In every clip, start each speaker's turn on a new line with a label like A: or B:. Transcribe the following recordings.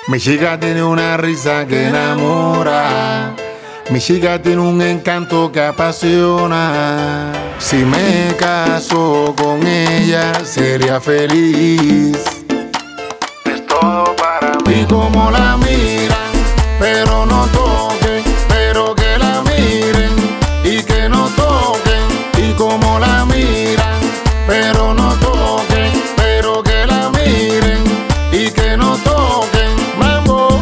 A: Mi chica tiene una risa que enamora. Mi chica tiene un encanto que apasiona. Si me caso con ella, sería feliz. Es todo para mí. Y como la miran, pero no toquen, pero que la miren y que no toquen. Y como la miran, pero no toquen, pero que la miren y que no toquen. Mambo,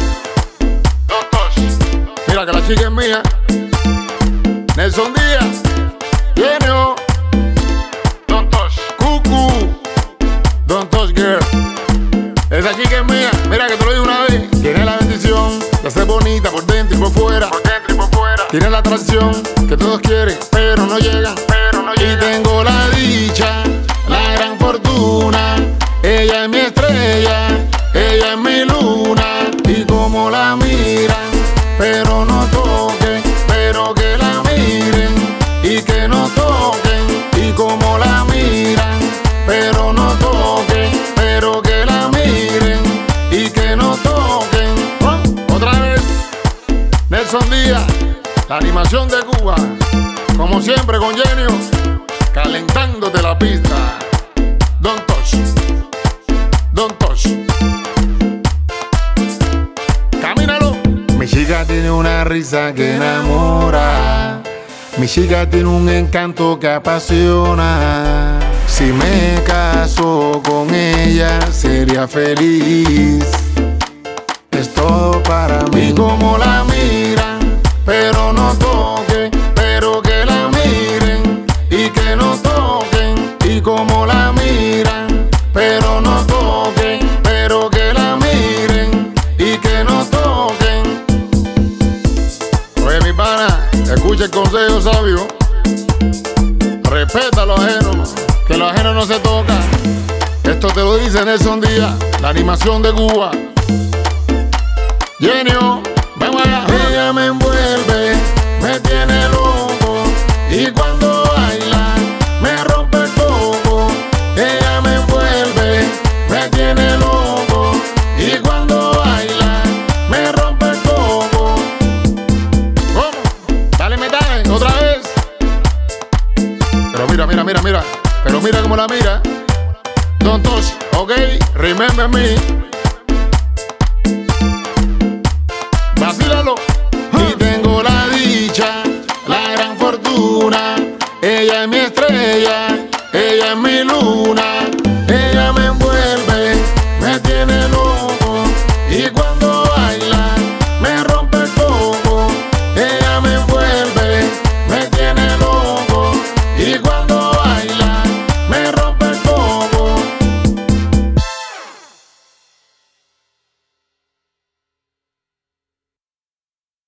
A: mira que la chica es mía. Nelson Díaz, Genio, Don't Touch, Cucu, Don't Touch Girl. Esa chica es mía, mira que te lo digo una vez. Tiene la bendición de ser bonita por dentro y por fuera. Tiene la atracción que todos quieren, pero no llegan. Y tengo la dicha, la gran fortuna. Ella es mi estrella, ella es mi luna. Y como la miran, pero no toquen, pero que la miren y que no toquen. Y como la miran, pero no toquen, pero que la miren y que no toquen. Otra vez, Nelson Díaz, la animación de Cuba, como siempre con Genio, calentándote la pista. Don't touch, don't touch. Camínalo. Mi chica tiene una risa que enamora. Mi chica tiene un encanto que apasiona. Si me caso con ella, sería feliz. Es todo para mí. Y como la miran, pero no toquen, pero que la miren y que no toquen. Y como la miran, pero no toquen, pero que la miren y que no toquen. Oye, mi pana, escucha el consejo sabio. Respeta a los ajenos, que los ajenos no se tocan. Esto te lo dice Nelson Díaz, la animación de Cuba. Genio, vamos allá. Ella me envuelve, me tiene loco, y cuando baila me rompe el coco. Ella me envuelve, me tiene loco, y cuando baila me rompe el coco. ¿Cómo? Dale metal, otra vez. Pero mira, pero mira cómo la mira. Don't touch, ok, remember me.